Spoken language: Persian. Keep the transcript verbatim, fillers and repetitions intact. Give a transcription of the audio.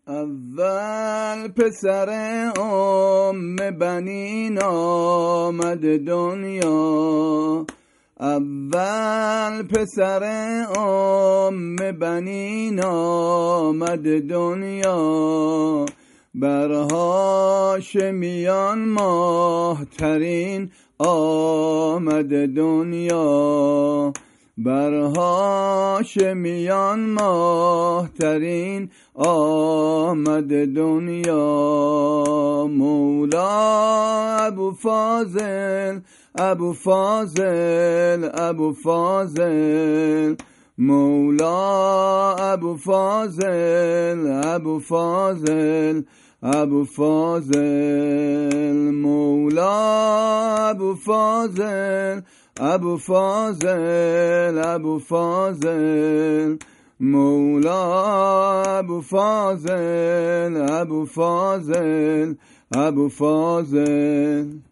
اول پسر ام بنین آمد دنیا، اول پسر ام بنین آمد دنیا، بر هاشمیان ماهترین آمد دنیا، بر هاشمیان ماهترین آمد دنیا. مولا ابو فاضل ابو فاضل ابو فاضل، مولا ابو فاضل ابو فاضل ابو فاضل، مولا ابو فاضل ابو فاضل ابو فاضل، مولا ابو فاضل ابو فاضل ابو فاضل.